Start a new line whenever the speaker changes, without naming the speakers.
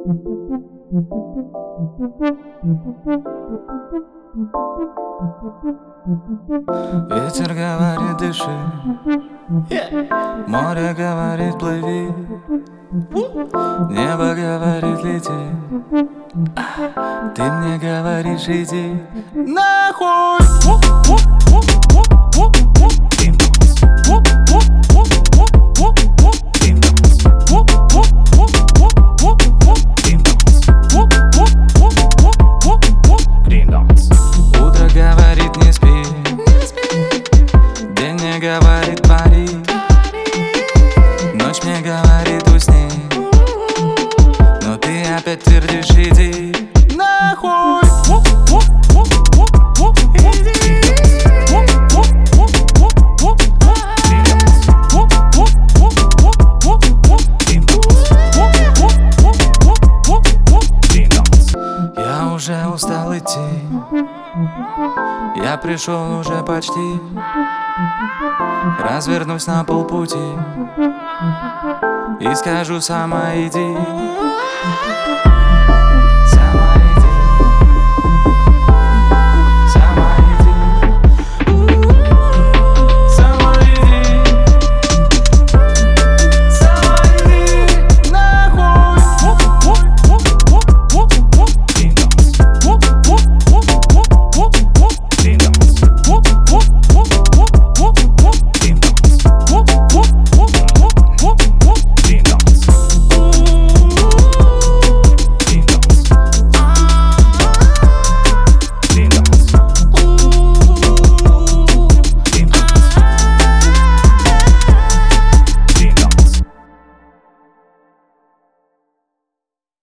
Ветер говорит, дыши, море говорит, плыви, небо говорит, лети, ты мне говоришь, иди нахуй. Утро говорит, не спи, день мне говорит, пари, ночь мне говорит, усни, но ты опять твердишь, иди нахуй. Я уже устал идти, я пришел уже почти, развернусь на полпути и скажу сама, иди.